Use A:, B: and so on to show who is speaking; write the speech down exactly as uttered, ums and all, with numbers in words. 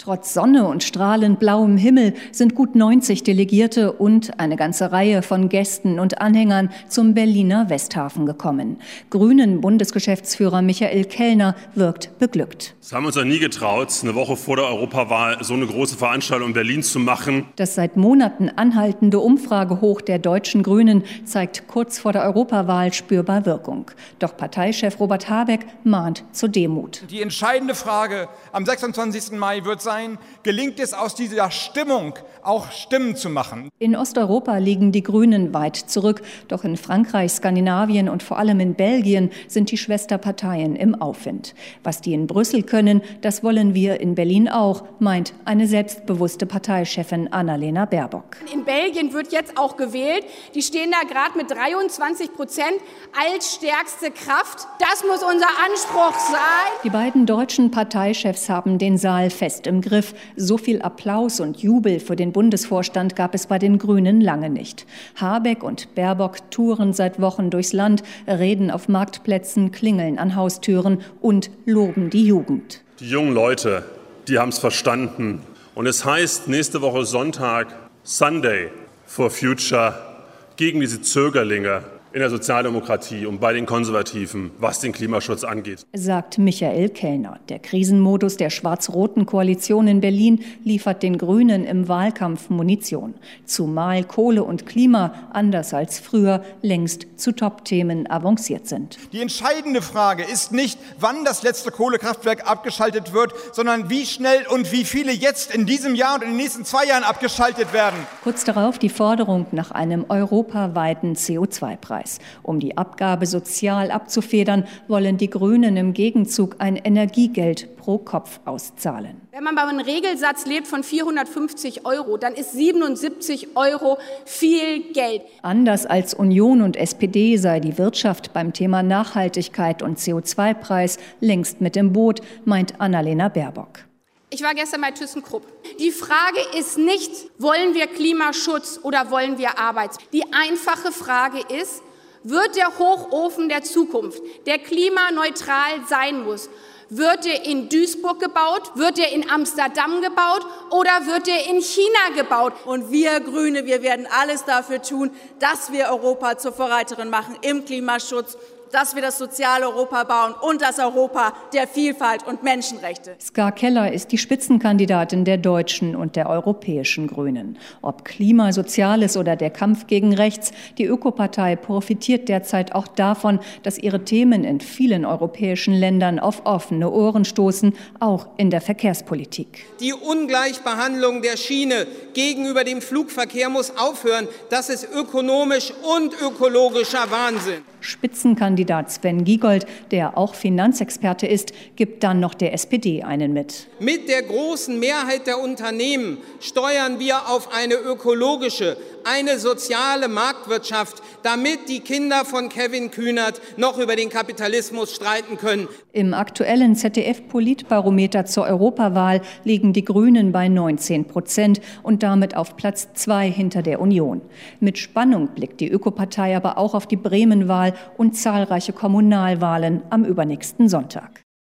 A: Trotz Sonne und strahlend blauem Himmel sind gut neunzig Delegierte und eine ganze Reihe von Gästen und Anhängern zum Berliner Westhafen gekommen. Grünen-Bundesgeschäftsführer Michael Kellner wirkt beglückt.
B: Das haben wir uns ja nie getraut, eine Woche vor der Europawahl so eine große Veranstaltung in Berlin zu machen.
A: Das seit Monaten anhaltende Umfragehoch der deutschen Grünen zeigt kurz vor der Europawahl spürbar Wirkung. Doch Parteichef Robert Habeck mahnt zur Demut.
C: Die entscheidende Frage am sechsundzwanzigsten Mai wird sein, gelingt es aus dieser Stimmung auch Stimmen zu machen.
A: In Osteuropa liegen die Grünen weit zurück. Doch in Frankreich, Skandinavien und vor allem in Belgien sind die Schwesterparteien im Aufwind. Was die in Brüssel können, das wollen wir in Berlin auch, meint eine selbstbewusste Parteichefin Annalena Baerbock.
D: In Belgien wird jetzt auch gewählt. Die stehen da gerade mit dreiundzwanzig Prozent als stärkste Kraft. Das muss unser Anspruch sein.
A: Die beiden deutschen Parteichefs haben den Saal fest im Griff. So viel Applaus und Jubel für den Bundesvorstand gab es bei den Grünen lange nicht. Habeck und Baerbock touren seit Wochen durchs Land, reden auf Marktplätzen, klingeln an Haustüren und loben die Jugend.
B: Die jungen Leute, die haben es verstanden. Und es heißt nächste Woche Sonntag Sunday for Future gegen diese Zögerlinge in der Sozialdemokratie und bei den Konservativen, was den Klimaschutz angeht,
A: sagt Michael Kellner. Der Krisenmodus der schwarz-roten Koalition in Berlin liefert den Grünen im Wahlkampf Munition. Zumal Kohle und Klima, anders als früher, längst zu Top-Themen avanciert sind.
C: Die entscheidende Frage ist nicht, wann das letzte Kohlekraftwerk abgeschaltet wird, sondern wie schnell und wie viele jetzt in diesem Jahr und in den nächsten zwei Jahren abgeschaltet werden.
A: Kurz darauf die Forderung nach einem europaweiten C O zwei Preis. Um die Abgabe sozial abzufedern, wollen die Grünen im Gegenzug ein Energiegeld pro Kopf auszahlen.
D: Wenn man bei einem Regelsatz lebt von vierhundertfünfzig Euro, dann ist siebenundsiebzig Euro viel Geld.
A: Anders als Union und S P D sei die Wirtschaft beim Thema Nachhaltigkeit und C O zwei Preis längst mit im Boot, meint Annalena Baerbock.
D: Ich war gestern bei ThyssenKrupp. Die Frage ist nicht, wollen wir Klimaschutz oder wollen wir Arbeit? Die einfache Frage ist, wird der Hochofen der Zukunft, der klimaneutral sein muss, wird er in Duisburg gebaut, wird er in Amsterdam gebaut oder wird er in China gebaut?
E: Und wir Grüne, wir werden alles dafür tun, dass wir Europa zur Vorreiterin machen im Klimaschutz, dass wir das soziale Europa bauen und das Europa der Vielfalt und Menschenrechte.
A: Ska Keller ist die Spitzenkandidatin der deutschen und der europäischen Grünen. Ob Klima, Soziales oder der Kampf gegen Rechts, die Ökopartei profitiert derzeit auch davon, dass ihre Themen in vielen europäischen Ländern auf offene Ohren stoßen, auch in der Verkehrspolitik.
F: Die Ungleichbehandlung der Schiene gegenüber dem Flugverkehr muss aufhören. Das ist ökonomisch und ökologischer Wahnsinn.
A: Spitzenkandidat Sven Giegold, der auch Finanzexperte ist, gibt dann noch der S P D einen mit.
F: Mit der großen Mehrheit der Unternehmen steuern wir auf eine ökologische, eine soziale Marktwirtschaft, damit die Kinder von Kevin Kühnert noch über den Kapitalismus streiten können.
A: Im aktuellen Z D F-Politbarometer zur Europawahl liegen die Grünen bei neunzehn Prozent und damit auf Platz zwei hinter der Union. Mit Spannung blickt die Ökopartei aber auch auf die Bremen-Wahl und zahlreiche Kommunalwahlen am übernächsten Sonntag.